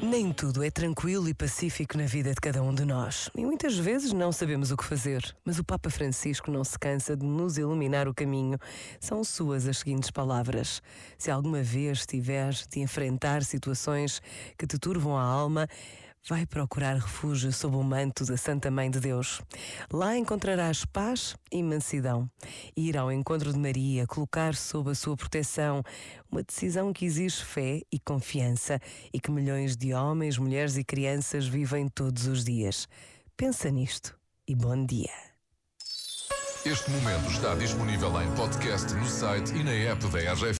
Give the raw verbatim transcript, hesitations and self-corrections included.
Nem tudo é tranquilo e pacífico na vida de cada um de nós. E muitas vezes não sabemos o que fazer. Mas o Papa Francisco não se cansa de nos iluminar o caminho. São suas as seguintes palavras: se alguma vez tiveres de enfrentar situações que te turvam a alma, vai procurar refúgio sob o manto da Santa Mãe de Deus. Lá encontrarás paz e mansidão. Ir ao encontro de Maria, colocar sob a sua proteção, uma decisão que exige fé e confiança e que milhões de homens, mulheres e crianças vivem todos os dias. Pensa nisto e bom dia. Este momento está disponível em podcast no site e na app da R G F.